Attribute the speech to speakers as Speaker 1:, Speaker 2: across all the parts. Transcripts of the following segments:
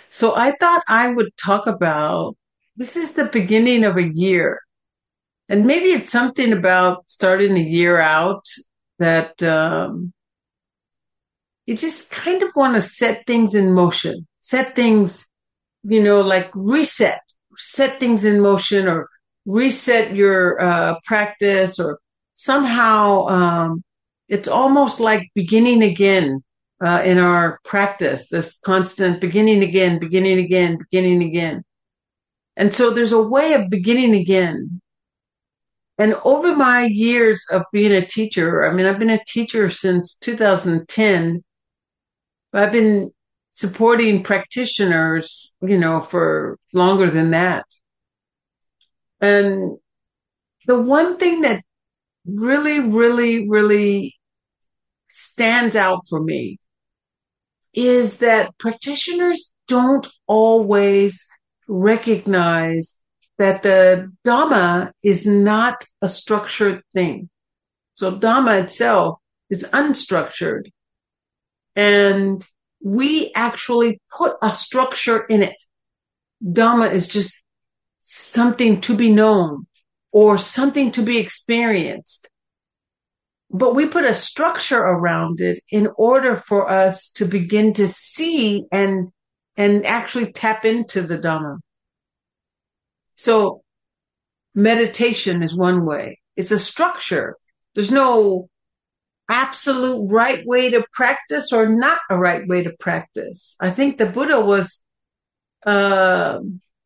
Speaker 1: So I thought I would talk about this is the beginning of a year, and maybe it's something about starting a year out that you just kind of want to set things in motion, set things, like set things in motion or reset your practice or somehow it's almost like beginning again in our practice, this constant beginning again, beginning again, beginning again. And so there's a way of beginning again. And over my years of being a teacher, I mean, I've been a teacher since 2010, but I've been supporting practitioners, for longer than that. And the one thing that really, really, really stands out for me is that practitioners don't always recognize that the Dhamma is not a structured thing. So Dhamma itself is unstructured, and we actually put a structure in it. Dhamma is just something to be known or something to be experienced. But we put a structure around it in order for us to begin to see and actually tap into the Dhamma. So meditation is one way. It's a structure. There's no absolute right way to practice or not a right way to practice. I think the Buddha was, uh,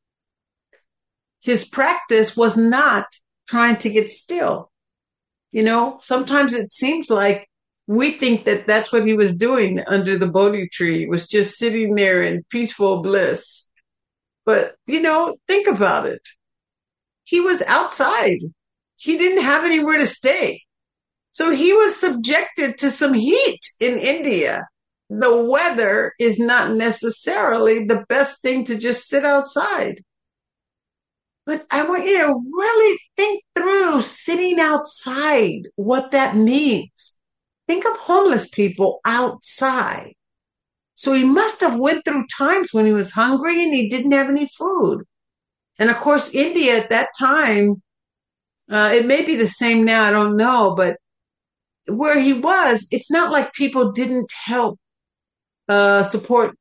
Speaker 1: his practice was not trying to get still. Sometimes it seems like we think that that's what he was doing under the Bodhi tree, was just sitting there in peaceful bliss. But, think about it. He was outside. He didn't have anywhere to stay. So he was subjected to some heat in India. The weather is not necessarily the best thing to just sit outside. But I want you to really think through sitting outside, what that means. Think of homeless people outside. So he must have went through times when he was hungry and he didn't have any food. And of course, India at that time, it may be the same now, I don't know, but where he was, it's not like people didn't help support,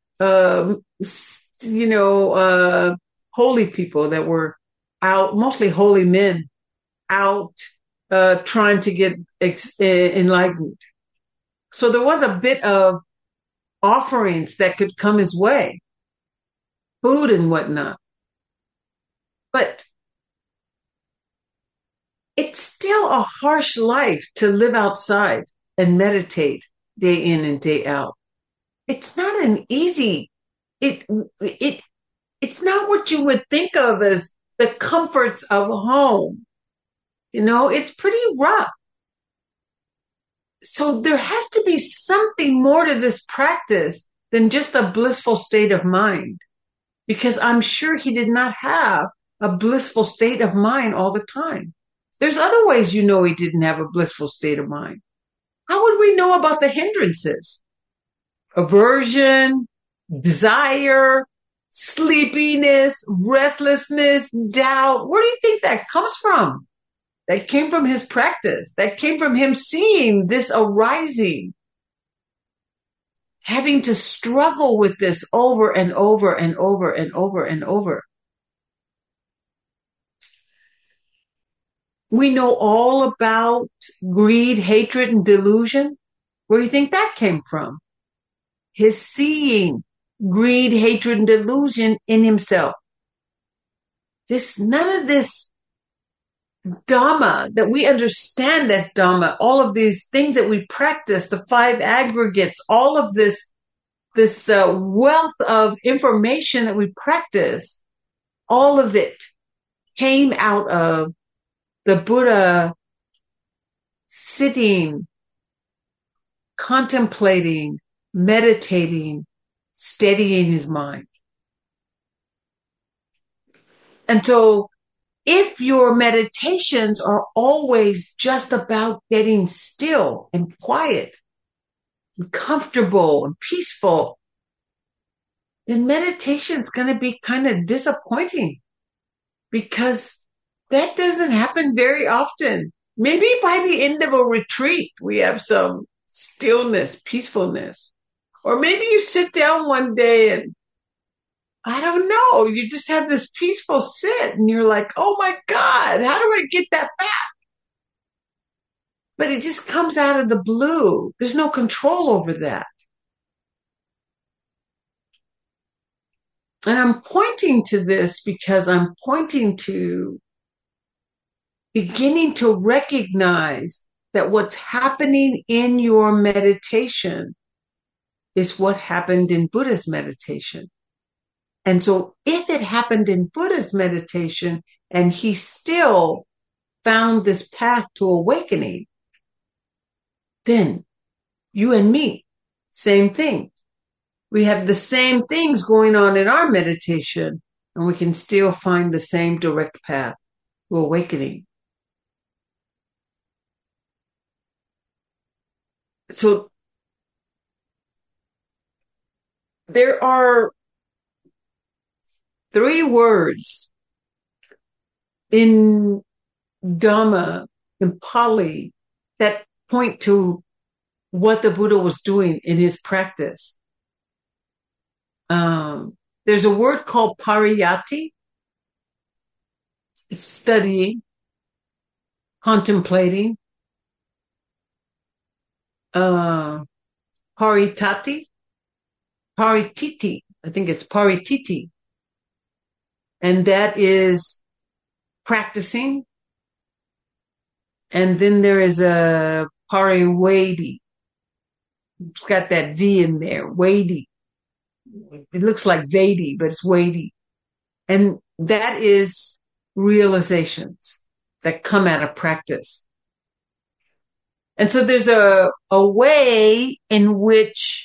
Speaker 1: holy people that were out, mostly holy men, out trying to get enlightened. So there was a bit of offerings that could come his way, food and whatnot. But it's still a harsh life to live outside and meditate day in and day out. It's not an easy, it's not what you would think of as the comforts of home. It's pretty rough. So there has to be something more to this practice than just a blissful state of mind, because I'm sure he did not have a blissful state of mind all the time. There's other ways he didn't have a blissful state of mind. How would we know about the hindrances? Aversion, desire, sleepiness, restlessness, doubt. Where do you think that comes from? That came from his practice. That came from him seeing this arising, having to struggle with this over and over and over and over and over. We know all about greed, hatred, and delusion. Where do you think that came from? His seeing greed, hatred, and delusion in himself. None of this Dhamma that we understand as Dhamma, all of these things that we practice, the five aggregates, all of this wealth of information that we practice, all of it came out of the Buddha sitting, contemplating, meditating, steadying his mind. And so if your meditations are always just about getting still and quiet and comfortable and peaceful, then meditation is going to be kind of disappointing because that doesn't happen very often. Maybe by the end of a retreat, we have some stillness, peacefulness. Or maybe you sit down one day and I don't know, you just have this peaceful sit and you're like, oh my God, how do I get that back? But it just comes out of the blue. There's no control over that. And I'm pointing to this because I'm pointing to beginning to recognize that what's happening in your meditation is what happened in Buddha's meditation. And so if it happened in Buddha's meditation and he still found this path to awakening, then you and me, same thing. We have the same things going on in our meditation and we can still find the same direct path to awakening. So there are 3 words in Dhamma, in Pali, that point to what the Buddha was doing in his practice. There's a word called pariyatti. It's studying, contemplating. Paritati, parititi. I think it's parititi. And that is practicing. And then there is a pariwadi. It's got that V in there, wadi. It looks like Vedi, but it's weighty. And that is realizations that come out of practice. And so there's a way in which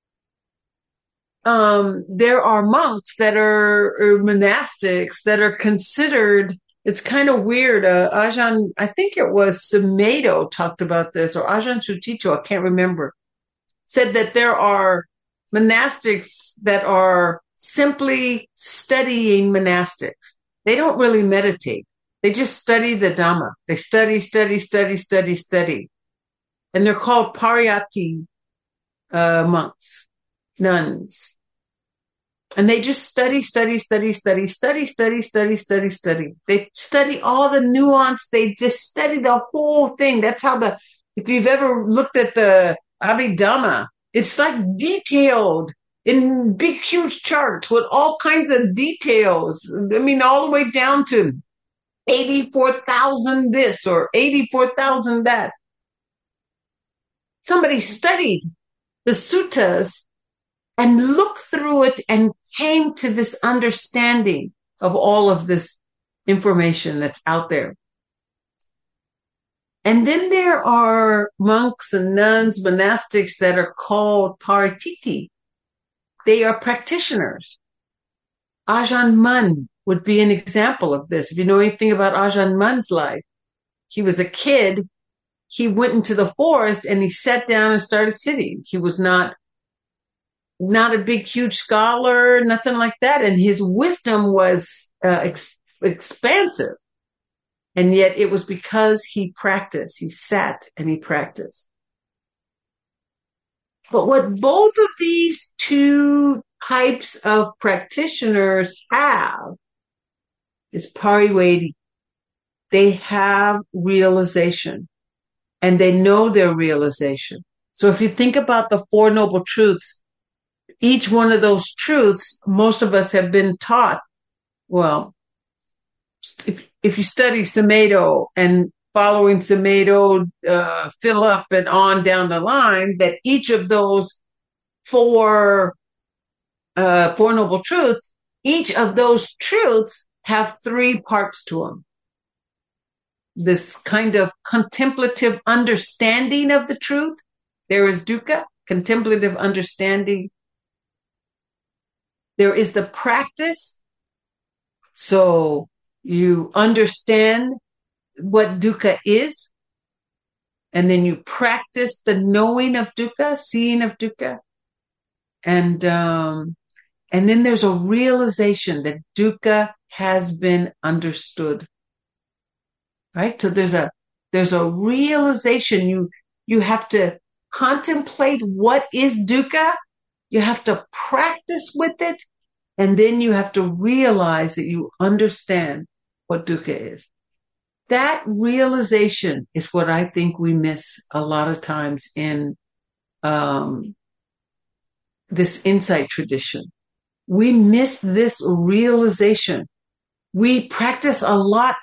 Speaker 1: there are monks that are or monastics that are considered, it's kind of weird. Ajahn, I think it was Sumedho talked about this, or Ajahn Sucitto, I can't remember, said that there are monastics that are simply studying monastics. They don't really meditate. They just study the Dhamma. They study. And they're called pariyatti monks, nuns. And they just study. They study all the nuance. They just study the whole thing. That's how if you've ever looked at the Abhidhamma, it's like detailed in big, huge charts with all kinds of details. I mean, all the way down to 84,000 this or 84,000 that. Somebody studied the suttas and looked through it and came to this understanding of all of this information that's out there. And then there are monks and nuns, monastics that are called parititi. They are practitioners. Ajahn Mun would be an example of this. If you know anything about Ajahn Mun's life, he was a kid. He went into the forest and he sat down and started sitting. He was not a big, huge scholar, nothing like that. And his wisdom was expansive. And yet it was because he practiced. He sat and he practiced. But what both of these 2 types of practitioners have is pariyatti. They have realization and they know their realization. So if you think about the 4 Noble Truths, each one of those truths, most of us have been taught, well, if you study Sumedho and following Sumedho, Philip and on down the line, that each of those 4 Noble Truths, each of those truths have 3 parts to them. This kind of contemplative understanding of the truth. There is dukkha, contemplative understanding. There is the practice. So you understand what dukkha is, and then you practice the knowing of dukkha, seeing of dukkha. And And then there's a realization that dukkha has been understood, right? So there's a realization. You have to contemplate what is dukkha. You have to practice with it. And then you have to realize that you understand what dukkha is. That realization is what I think we miss a lot of times in this insight tradition. We miss this realization. We practice a lot.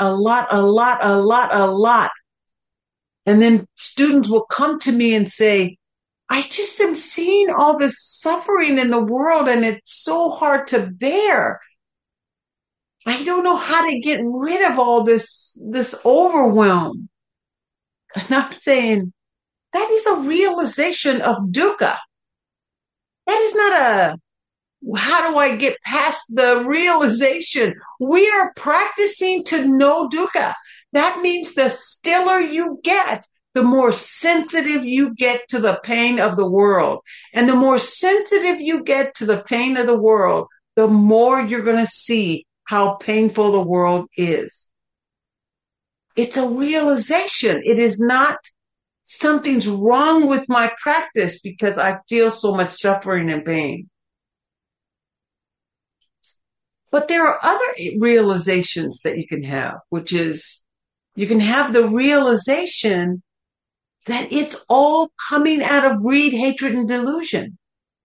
Speaker 1: And then students will come to me and say, I just am seeing all this suffering in the world and it's so hard to bear. I don't know how to get rid of all this overwhelm. And I'm saying that is a realization of dukkha. That is not how do I get past the realization? We are practicing to know dukkha. That means the stiller you get, the more sensitive you get to the pain of the world. And the more sensitive you get to the pain of the world, the more you're going to see how painful the world is. It's a realization. It is not something's wrong with my practice because I feel so much suffering and pain. But there are other realizations that you can have, which is you can have the realization that it's all coming out of greed, hatred, and delusion.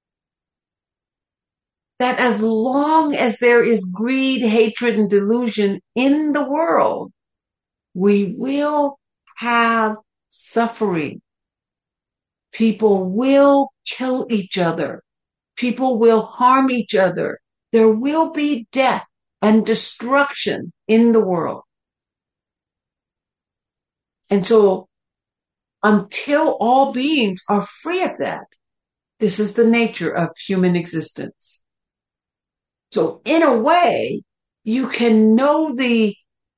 Speaker 1: That as long as there is greed, hatred, and delusion in the world, we will have suffering. People will kill each other. People will harm each other. There will be death and destruction in the world. And so until all beings are free of that, this is the nature of human existence. So in a way, you can know the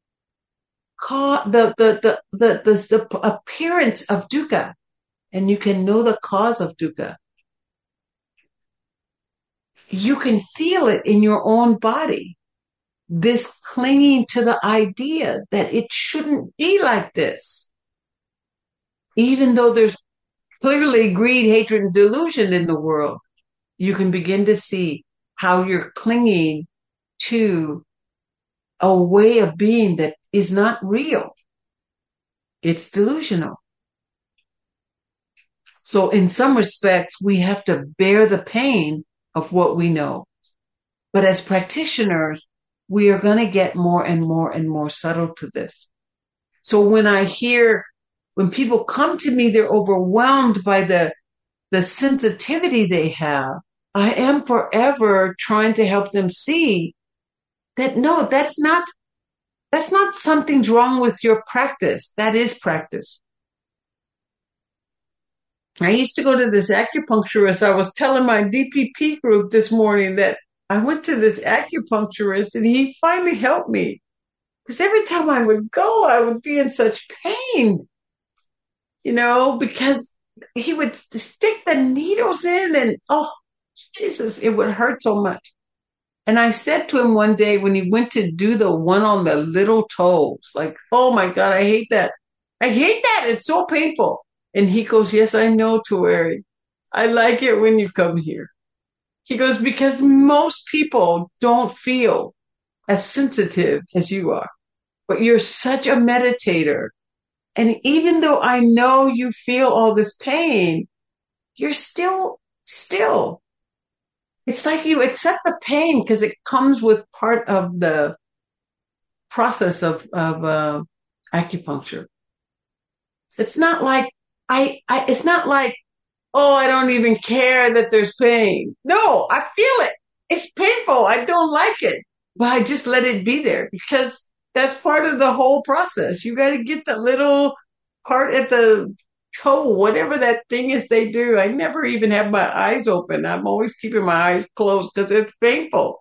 Speaker 1: appearance of dukkha, and you can know the cause of dukkha. You can feel it in your own body. This clinging to the idea that it shouldn't be like this. Even though there's clearly greed, hatred, and delusion in the world, you can begin to see how you're clinging to a way of being that is not real. It's delusional. So in some respects, we have to bear the pain of what we know. But as practitioners, we are going to get more and more and more subtle to this. So when people come to me, they're overwhelmed by the sensitivity they have. I am forever trying to help them see that no, that's not something's wrong with your practice. That is practice. I used to go to this acupuncturist. I was telling my DPP group this morning that I went to this acupuncturist and he finally helped me. Because every time I would go, I would be in such pain, because he would stick the needles in and, oh, Jesus, it would hurt so much. And I said to him one day when he went to do the one on the little toes, like, oh my God, I hate that. I hate that. It's so painful. And he goes, yes, I know, Tueri. I like it when you come here. He goes, because most people don't feel as sensitive as you are, but you're such a meditator. And even though I know you feel all this pain, you're still. It's like you accept the pain because it comes with part of the process of acupuncture. It's not like it's not like, oh, I don't even care that there's pain. No, I feel it. It's painful. I don't like it, but I just let it be there because that's part of the whole process. You got to get the little part at the toe, whatever that thing is they do. I never even have my eyes open. I'm always keeping my eyes closed because it's painful.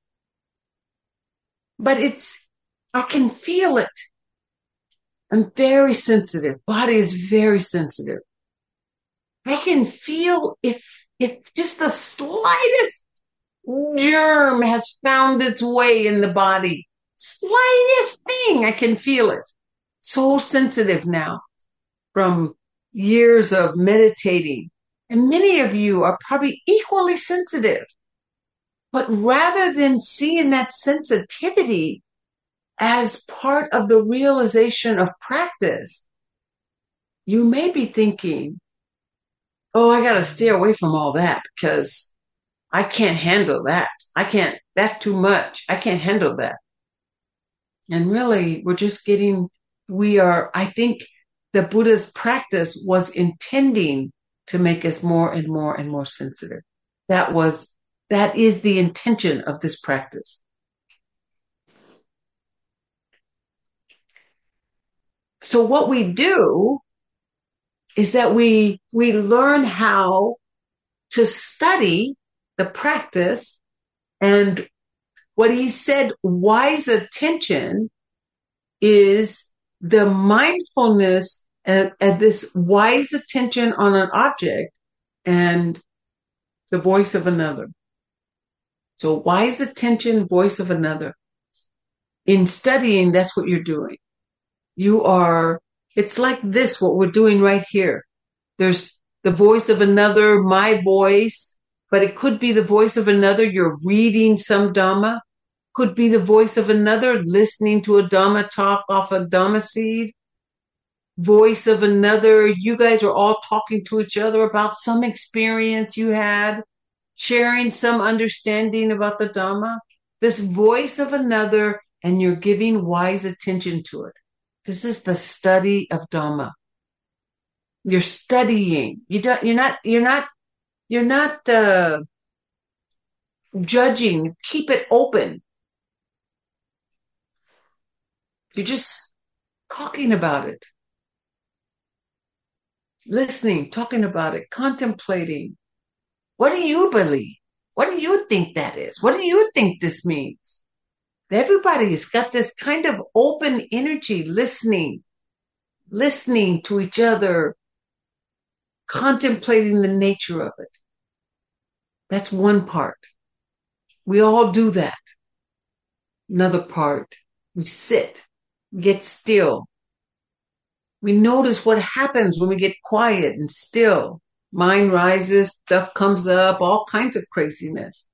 Speaker 1: But I can feel it. I'm very sensitive. Body is very sensitive. I can feel if just the slightest germ has found its way in the body. Slightest thing, I can feel it. So sensitive now from years of meditating. And many of you are probably equally sensitive. But rather than seeing that sensitivity as part of the realization of practice, you may be thinking, oh, I got to stay away from all that because I can't handle that. That's too much. I can't handle that. And really, I think the Buddha's practice was intending to make us more and more and more sensitive. That is the intention of this practice. So what we do is that we learn how to study the practice, and what he said, wise attention, is the mindfulness and this wise attention on an object and the voice of another. So wise attention, voice of another. In studying, that's what you're doing. It's like this, what we're doing right here. There's the voice of another, my voice, but it could be the voice of another. You're reading some Dhamma. Could be the voice of another, listening to a Dhamma talk off a Dhamma seed. Voice of another, you guys are all talking to each other about some experience you had, sharing some understanding about the Dhamma. This voice of another, and you're giving wise attention to it. This is the study of Dhamma. You're studying. You're not judging. Keep it open. You're just talking about it. Listening, talking about it, contemplating. What do you believe? What do you think that is? What do you think this means? Everybody's got this kind of open energy, listening to each other, contemplating the nature of it. That's one part. We all do that. Another part, we sit, get still. We notice what happens when we get quiet and still. Mind rises, stuff comes up, all kinds of craziness.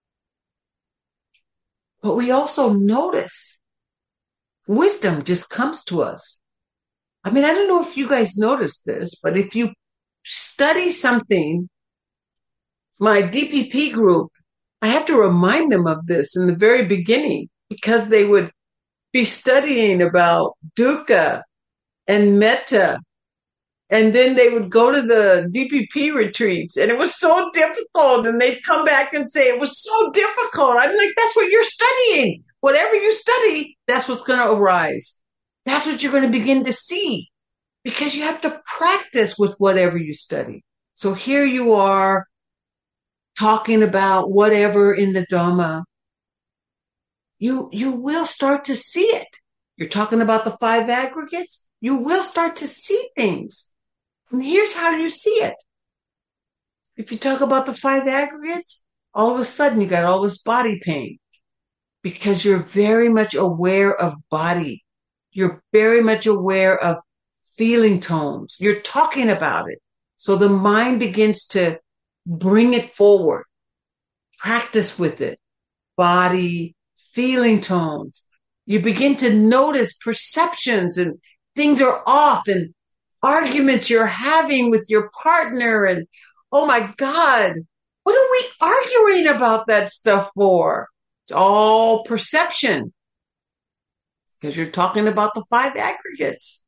Speaker 1: But we also notice. Wisdom just comes to us. I mean, I don't know if you guys noticed this, but if you study something, my DPP group, I have to remind them of this in the very beginning because they would be studying about dukkha and metta. And then they would go to the DPP retreats and it was so difficult. And they'd come back and say, it was so difficult. I'm like, that's what you're studying. Whatever you study, that's what's going to arise. That's what you're going to begin to see because you have to practice with whatever you study. So here you are talking about whatever in the Dhamma. You will start to see it. You're talking about the 5 aggregates. You will start to see things. And here's how you see it. If you talk about the 5 aggregates, all of a sudden you got all this body pain because you're very much aware of body. You're very much aware of feeling tones. You're talking about it. So the mind begins to bring it forward. Practice with it. Body, feeling tones. You begin to notice perceptions and things are off and arguments you're having with your partner and, oh my God, what are we arguing about that stuff for? It's all perception because you're talking about the 5 aggregates.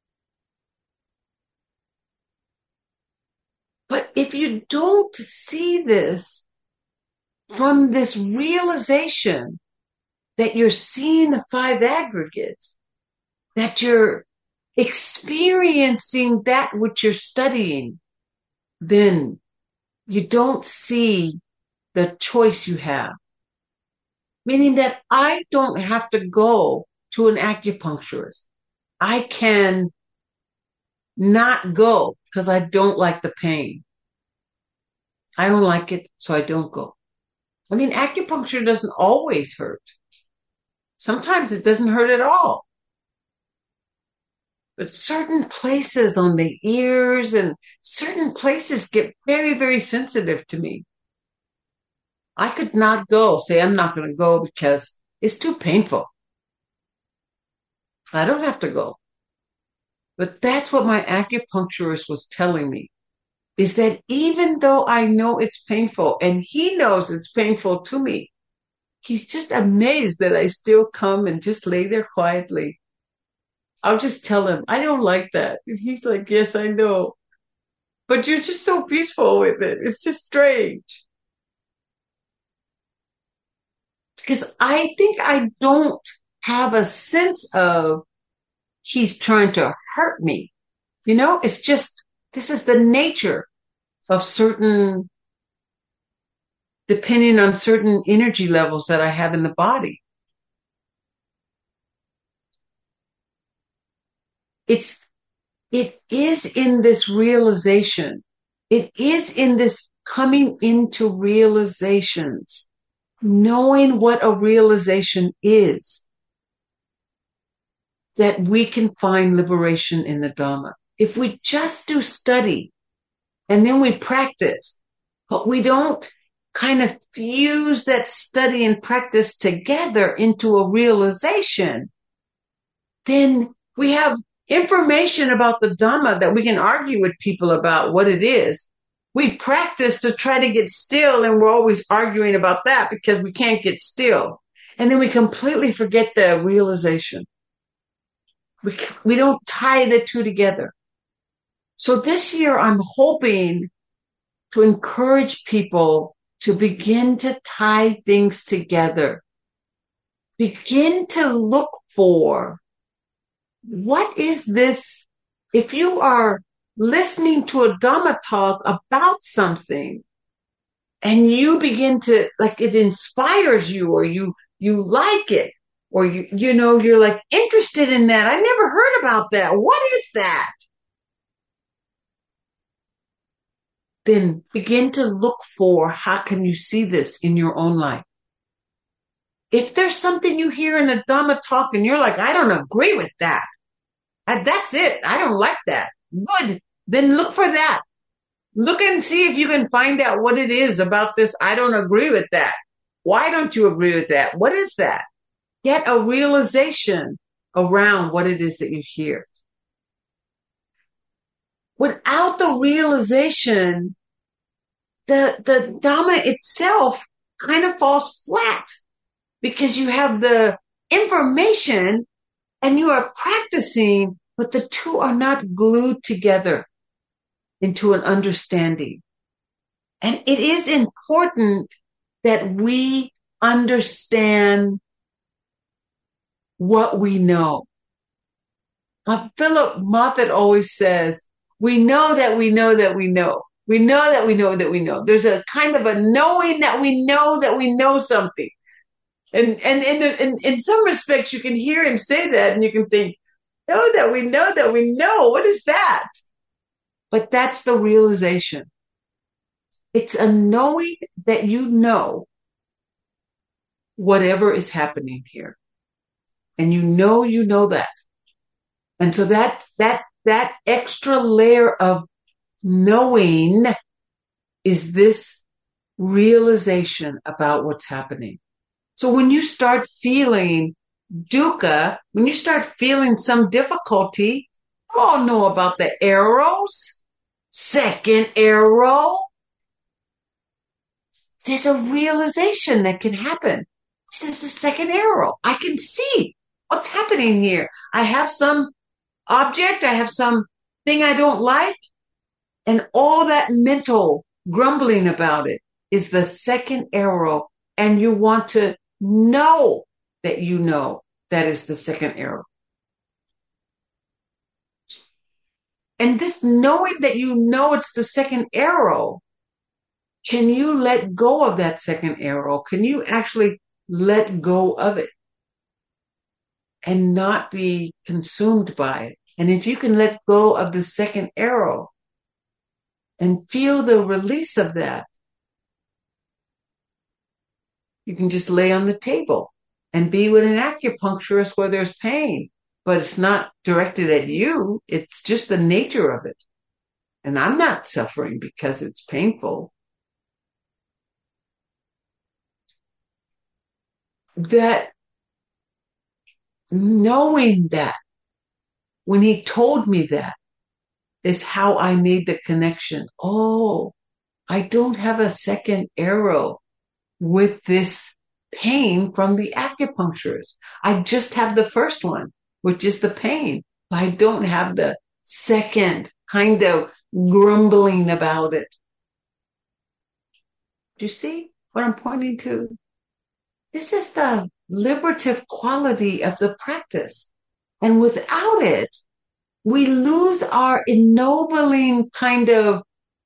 Speaker 1: But if you don't see this from this realization that you're seeing the 5 aggregates, that you're experiencing that which you're studying, then you don't see the choice you have. Meaning that I don't have to go to an acupuncturist. I can not go because I don't like the pain. I don't like it, so I don't go. I mean, acupuncture doesn't always hurt. Sometimes it doesn't hurt at all. But certain places on the ears and certain places get very, very sensitive to me. I could not go, say I'm not going to go because it's too painful. I don't have to go. But that's what my acupuncturist was telling me, is that even though I know it's painful and he knows it's painful to me, he's just amazed that I still come and just lay there quietly. I'll just tell him, I don't like that. And he's like, yes, I know. But you're just so peaceful with it. It's just strange. Because I think I don't have a sense of he's trying to hurt me. It's just, this is the nature of certain, depending on certain energy levels that I have in the body. It is in this realization. It is in this coming into realizations, knowing what a realization is, that we can find liberation in the Dhamma. If we just do study and then we practice, but we don't kind of fuse that study and practice together into a realization, then we have information about the Dhamma that we can argue with people about what it is. We practice to try to get still, and we're always arguing about that because we can't get still. And then we completely forget the realization. We don't tie the two together. So this year, I'm hoping to encourage people to begin to tie things together. Begin to look for, what is this? If you are listening to a Dhamma talk about something and you begin to, like, it inspires you, or you like it, or you're like interested in that. I never heard about that. What is that? Then begin to look for, how can you see this in your own life? If there's something you hear in a Dhamma talk and you're like, I don't agree with that. That's it. I don't like that. Good. Then look for that. Look and see if you can find out what it is about this. I don't agree with that. Why don't you agree with that? What is that? Get a realization around what it is that you hear. Without the realization, the Dhamma itself kind of falls flat, because you have the information and you are practicing, but the two are not glued together into an understanding. And it is important that we understand what we know. Philip Moffat always says, we know that we know that we know. We know that we know that we know. There's a kind of a knowing that we know something. And in some respects, you can hear him say that and you can think, know that we know that we know. What is that? But that's the realization. It's a knowing that you know whatever is happening here. And you know that. And so that extra layer of knowing is this realization about what's happening. So when you start feeling dukkha, when you start feeling some difficulty, you all know about the arrows. Second arrow. There's a realization that can happen. This is the second arrow. I can see what's happening here. I have some object, I have some thing I don't like, and all that mental grumbling about it is the second arrow, and you want to know that you know that is the second arrow. And this knowing that you know it's the second arrow, can you let go of that second arrow? Can you actually let go of it and not be consumed by it? And if you can let go of the second arrow and feel the release of that, You can just lay on the table and be with an acupuncturist where there's pain, but it's not directed at you. It's just the nature of it. And I'm not suffering because it's painful. That knowing that when he told me that is how I made the connection. Oh, I don't have a second arrow with this pain from the acupuncturist. I just have the first one, which is the pain. I don't have the second kind of grumbling about it. Do you see what I'm pointing to? This is the liberative quality of the practice. And without it, we lose our ennobling kind of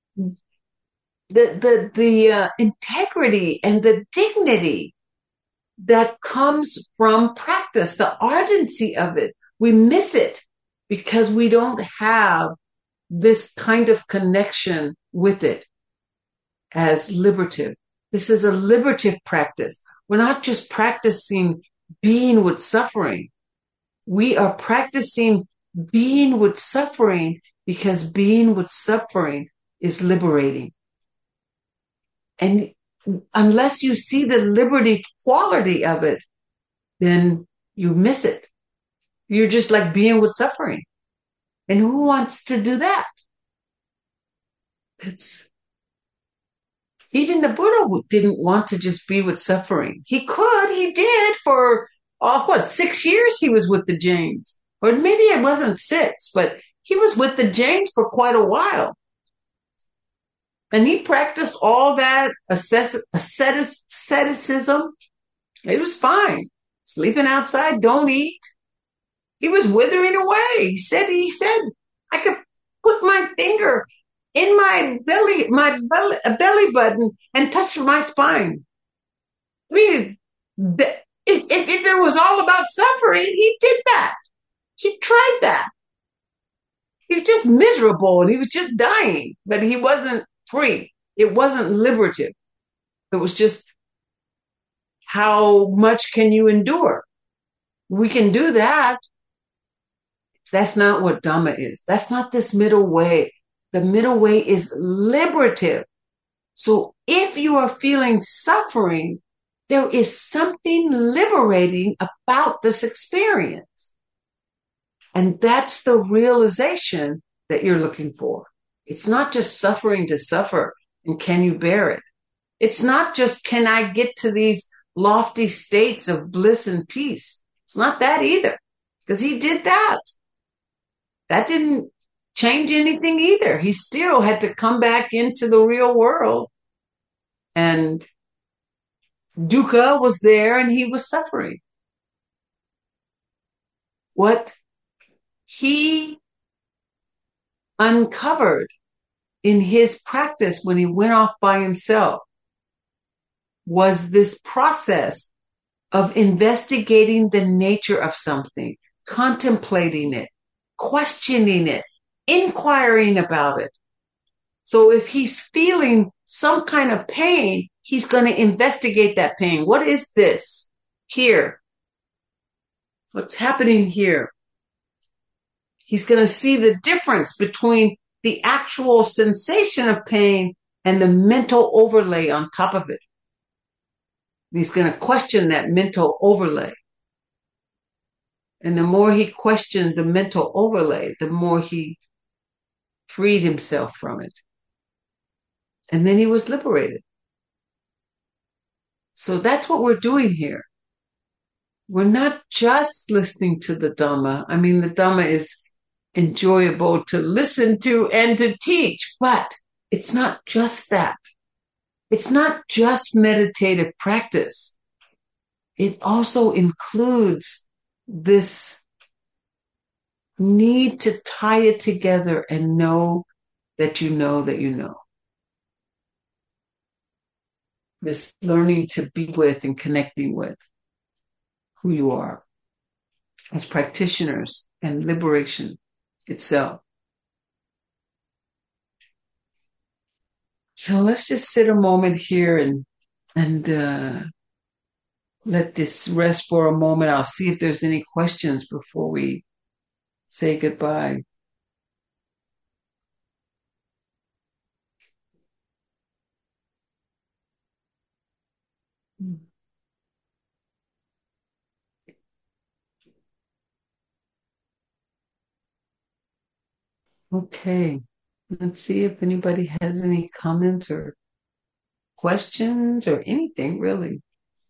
Speaker 1: the integrity and the dignity that comes from practice, the ardency of it. We miss it because we don't have this kind of connection with it as liberative. This is a liberative practice. We're not just practicing being with suffering. We are practicing being with suffering because being with suffering is liberating. And unless you see the liberty quality of it, then you miss it. You're just like being with suffering. And who wants to do that? It's even the Buddha didn't want to just be with suffering. He could, he did for 6 years he was with the Jains. Or maybe it wasn't 6, but he was with the Jains for quite a while. And he practiced all that asceticism. It was fine. Sleeping outside, don't eat. He was withering away. He said, I could put my finger in my belly button and touch my spine. I mean, if it was all about suffering, he did that. He tried that. He was just miserable and he was just dying, but he wasn't free. It wasn't liberative. It was just how much can you endure? We can do that. That's not what Dhamma is. That's not this middle way. The middle way is liberative. So if you are feeling suffering, there is something liberating about this experience. And that's the realization that you're looking for. It's not just suffering to suffer and can you bear it? It's not just can I get to these lofty states of bliss and peace? It's not that either, because he did that. That didn't change anything either. He still had to come back into the real world. And dukkha was there and he was suffering. What he uncovered in his practice when he went off by himself was this process of investigating the nature of something, contemplating it, questioning it, inquiring about it. So if he's feeling some kind of pain, he's going to investigate that pain. What is this here? What's happening here? He's going to see the difference between the actual sensation of pain and the mental overlay on top of it. He's going to question that mental overlay. And the more he questioned the mental overlay, the more he freed himself from it. And then he was liberated. So that's what we're doing here. We're not just listening to the Dhamma. I mean, the Dhamma is enjoyable to listen to and to teach, but it's not just that. It's not just meditative practice. It also includes this need to tie it together and know that you know that you know. This learning to be with and connecting with who you are as practitioners and liberation itself. So let's just sit a moment here and let this rest for a moment. I'll see if there's any questions before we say goodbye. Okay. Let's see if anybody has any comments or questions or anything really.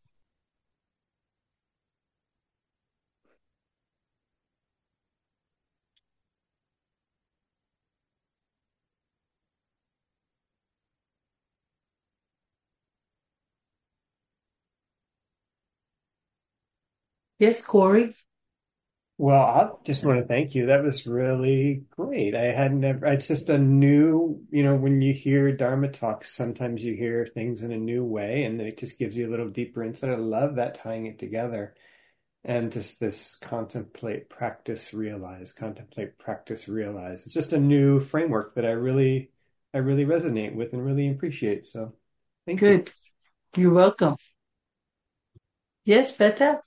Speaker 1: Yes, Corey.
Speaker 2: Well, I just want to thank you. That was really great. I had never, it's just a new, when you hear Dharma talks, sometimes you hear things in a new way, and it just gives you a little deeper insight. I love that tying it together. And just this contemplate, practice, realize. It's just a new framework that I really resonate with and really appreciate. So thank you.
Speaker 1: Good. You're welcome. Yes, Beta?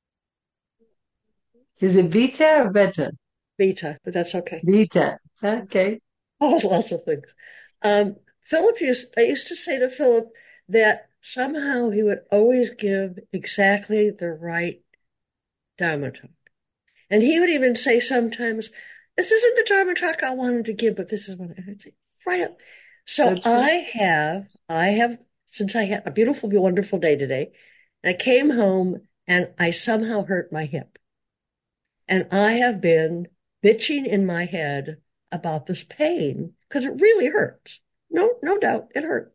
Speaker 1: Is it Vita or Beta?
Speaker 3: Vita, but that's okay.
Speaker 1: Vita. Okay.
Speaker 3: Oh, lots of things. I used to say to Philip that somehow he would always give exactly the right Dharma talk. And he would even say sometimes, this isn't the Dharma talk I wanted to give, but this is what I'd say, right up. So
Speaker 1: That's good.
Speaker 3: since I had a beautiful, wonderful day today, I came home and I somehow hurt my hip. And I have been bitching in my head about this pain because it really hurts. No doubt it hurt.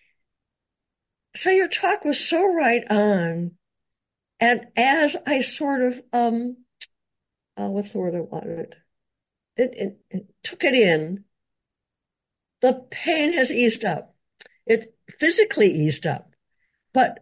Speaker 3: So your talk was so right on. And as I sort of, what's the word I wanted? It took it in. The pain has eased up. It physically eased up. But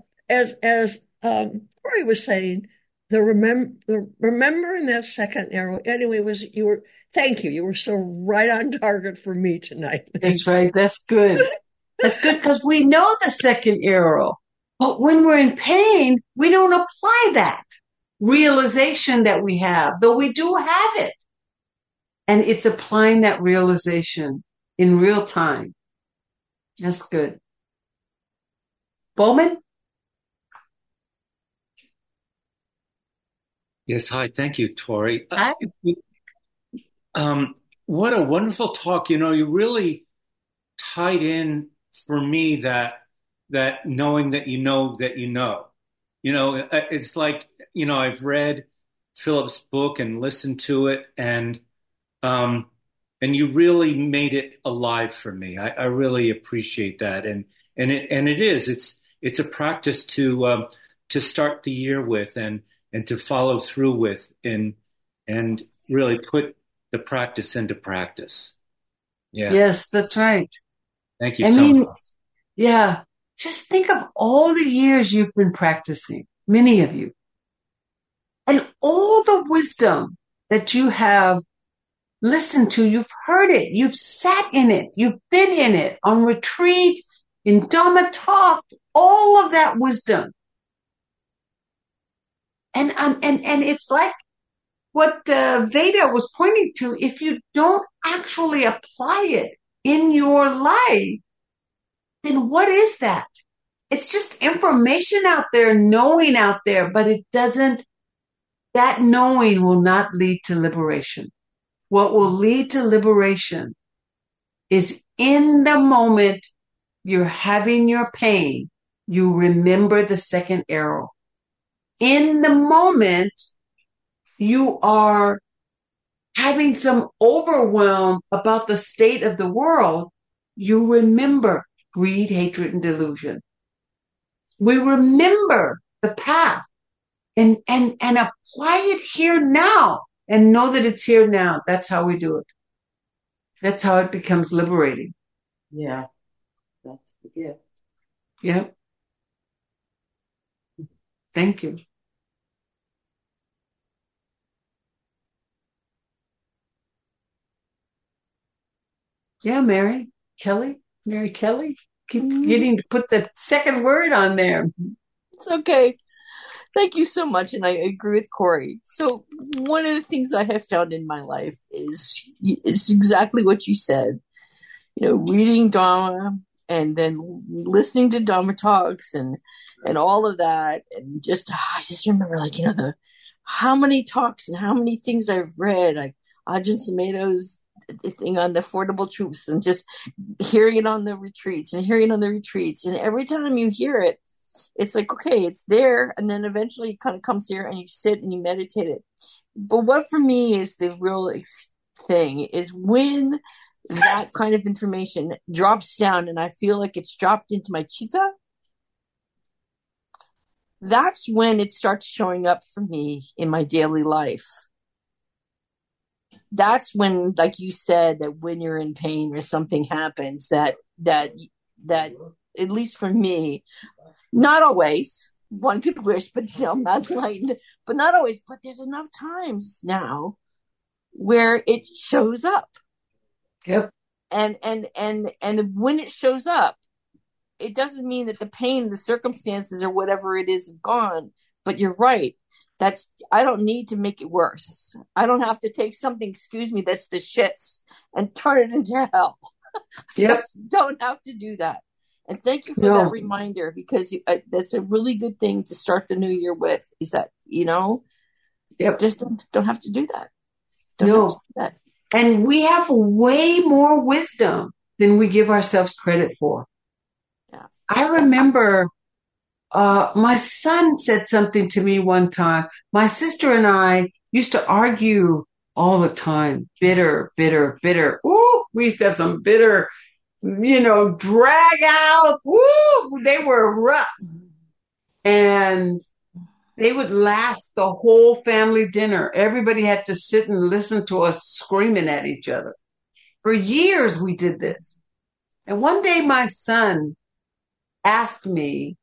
Speaker 3: as Corey was saying, the remembering that second arrow anyway was thank you. You were so right on target for me tonight.
Speaker 1: That's right. That's good. That's good because we know the second arrow. But when we're in pain, we don't apply that realization that we have, though we do have it. And it's applying that realization in real time. That's good. Bowman?
Speaker 4: Yes, hi. Thank you, Tori.
Speaker 1: Hi.
Speaker 4: Um, what a wonderful talk. You really tied in for me that knowing that you know that you know. It's like, I've read Philip's book and listened to it um and you really made it alive for me. I really appreciate that. And it's a practice to start the year with and to follow through with and really put the practice into practice. Yeah.
Speaker 1: Yes, that's right.
Speaker 4: Thank you
Speaker 1: I
Speaker 4: so much.
Speaker 1: mean, yeah, just think of all the years you've been practicing, many of you, and all the wisdom that you have listened to. You've heard it. You've sat in it. You've been in it on retreat, in Dhamma talk, all of that wisdom. And it's like what Veda was pointing to. If you don't actually apply it in your life, then what is that? It's just information out there, knowing out there, but it doesn't, that knowing will not lead to liberation. What will lead to liberation is in the moment you're having your pain, you remember the second arrow. In the moment you are having some overwhelm about the state of the world, you remember greed, hatred, and delusion. We remember the path and apply it here now and know that it's here now. That's how we do it. That's how it becomes liberating.
Speaker 5: Yeah, that's the gift.
Speaker 1: Yep. Thank you. Yeah, Mary Kelly. Keep getting to put the second word on there.
Speaker 5: It's okay. Thank you so much. And I agree with Corey. So one of the things I have found in my life is it's exactly what you said. Reading Dharma and then listening to Dharma talks and all of that. And I just remember how many talks and how many things I've read, like Ajahn Sumedho's thing on the Affordable Truths, and just hearing it on the retreats and hearing it on the retreats. And every time you hear it, it's like, okay, it's there. And then eventually it kind of comes here and you sit and you meditate it. But what for me is the real thing is when that kind of information drops down and I feel like it's dropped into my chitta, that's when it starts showing up for me in my daily life. That's when, like you said, that when you're in pain or something happens, that at least for me, not always, one could wish, but I'm not enlightened, but not always, but there's enough times now where it shows up.
Speaker 1: Yep.
Speaker 5: And when it shows up, it doesn't mean that the pain, the circumstances or whatever it is gone, but you're right. I don't need to make it worse. I don't have to take something, that's the shits and turn it into hell.
Speaker 1: Yep.
Speaker 5: Don't have to do that. And thank you for that reminder, because that's a really good thing to start the new year with, is that,
Speaker 1: yep.
Speaker 5: Just don't have to do that.
Speaker 1: And we have way more wisdom than we give ourselves credit for.
Speaker 5: Yeah.
Speaker 1: I remember my son said something to me one time. My sister and I used to argue all the time. Bitter, bitter, bitter. Ooh, we used to have some bitter, drag out. Ooh, they were rough. And they would last the whole family dinner. Everybody had to sit and listen to us screaming at each other. For years we did this. And one day my son asked me,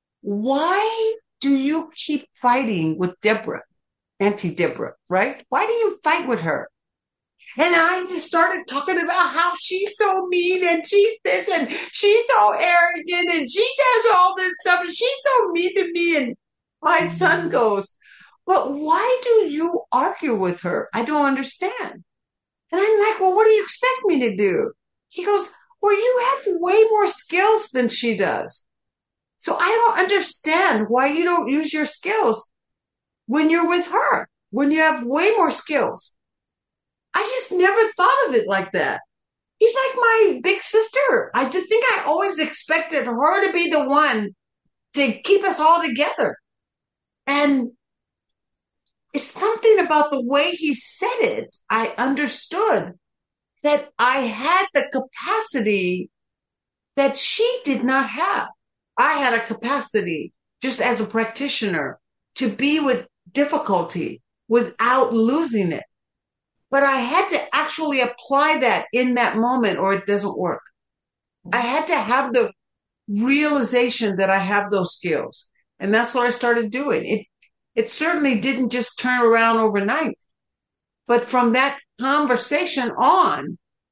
Speaker 1: why do you keep fighting with Deborah, Auntie Deborah, right? Why do you fight with her? And I just started talking about how she's so mean and she's this and she's so arrogant and she does all this stuff and she's so mean to me. And my son goes, well, why do you argue with her? I don't understand. And I'm like, well, what do you expect me to do? He goes, well, you have way more skills than she does. So I don't understand why you don't use your skills when you're with her, when you have way more skills. I just never thought of it like that. He's like my big sister. I just think I always expected her to be the one to keep us all together. And it's something about the way he said it. I understood that I had the capacity that she did not have. I had a capacity just as a practitioner to be with difficulty without losing it. But I had to actually apply that in that moment or it doesn't work. I had to have the realization that I have those skills. And that's what I started doing. It certainly didn't just turn around overnight. But from that conversation on,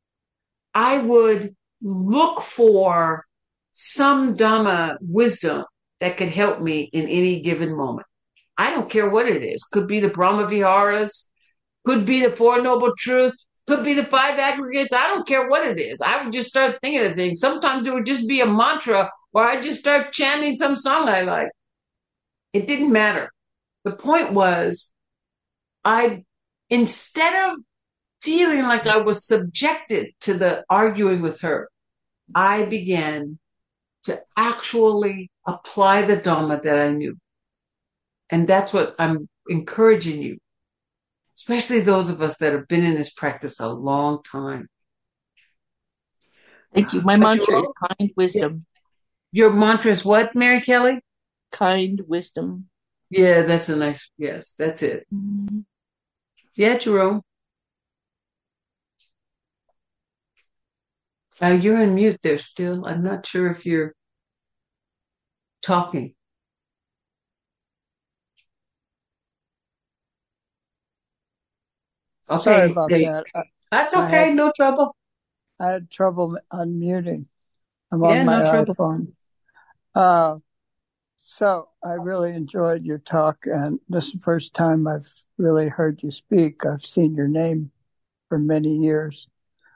Speaker 1: I would look for some Dhamma wisdom that could help me in any given moment. I don't care what it is. Could be the Brahma Viharas, could be the Four Noble Truths, could be the Five Aggregates. I don't care what it is. I would just start thinking of things. Sometimes it would just be a mantra, or I'd just start chanting some song I like. It didn't matter. The point was, instead of feeling like I was subjected to the arguing with her, I began to actually apply the Dhamma that I knew. And that's what I'm encouraging you, especially those of us that have been in this practice a long time.
Speaker 5: Thank you. My mantra is kind wisdom.
Speaker 1: Your mantra is what, Mary Kelly?
Speaker 5: Kind wisdom.
Speaker 1: Yeah, that's a nice, yes, that's it. Mm-hmm. Yeah, Jerome. You're on mute there still. I'm not sure if you're talking. Okay.
Speaker 6: Sorry about that.
Speaker 1: That's okay. No trouble.
Speaker 6: I had trouble unmuting. I'm on my iPhone. So I really enjoyed your talk, and this is the first time I've really heard you speak. I've seen your name for many years.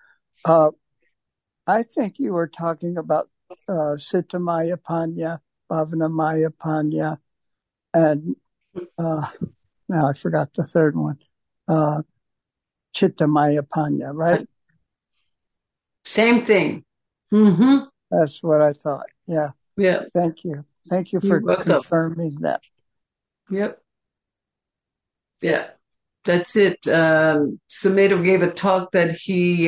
Speaker 6: I think you were talking about Sittamaya Panya, Bhavanamaya Panya, and now I forgot the third one, Chittamaya Panya, right?
Speaker 1: Same thing. Mm-hmm.
Speaker 6: That's what I thought. Yeah.
Speaker 1: Yeah.
Speaker 6: Thank you. Thank you
Speaker 1: You're
Speaker 6: for
Speaker 1: welcome.
Speaker 6: confirming that.
Speaker 1: Yep. Yeah. That's it. Samedo gave a talk that he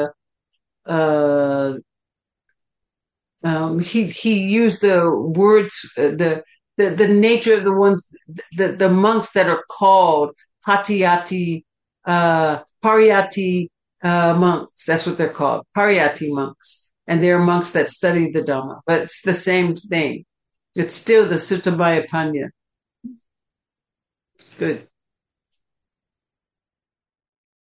Speaker 1: used the words, the nature of the ones, the monks that are called Hatiyati, Pariyati, monks. That's what they're called. Pariyati monks. And they're monks that study the Dhamma, but it's the same thing. It's still the Sutta Panya. It's good.